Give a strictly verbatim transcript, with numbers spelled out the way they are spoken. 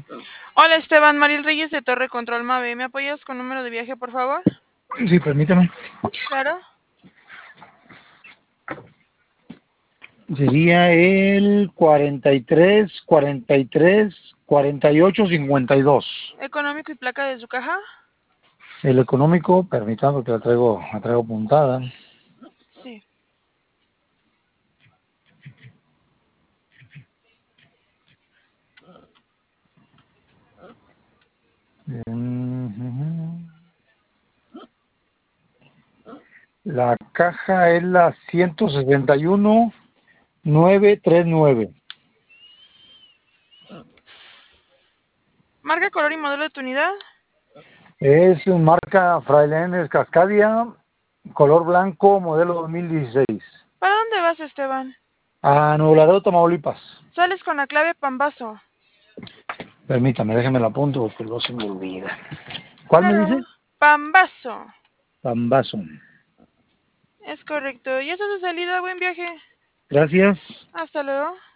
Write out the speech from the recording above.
Hola Esteban, Mariel Reyes de Torre Control Mave. ¿Me apoyas con número de viaje, por favor? Sí, permítame. Claro. Sería el cuarenta y tres, cuarenta y tres, cuarenta y ocho, cincuenta y dos. Económico y placa de su caja. El económico, permítame que la traigo, la traigo puntada. Sí. La caja es la ciento sesenta y uno, novecientos treinta y nueve. Marca, color y modelo de tu unidad. Es marca Frailenes Cascadia, color blanco, modelo dos mil dieciséis. ¿Para dónde vas, Esteban? A Nuevo Laredo, Tamaulipas. Sales con la clave Pambazo. Permítame, déjeme la apunto porque luego se me olvida. ¿Cuál me Claro. dice? Pambazo. Pambazo. Es correcto. ¿Y eso es de salida? Buen viaje. Gracias. Hasta luego.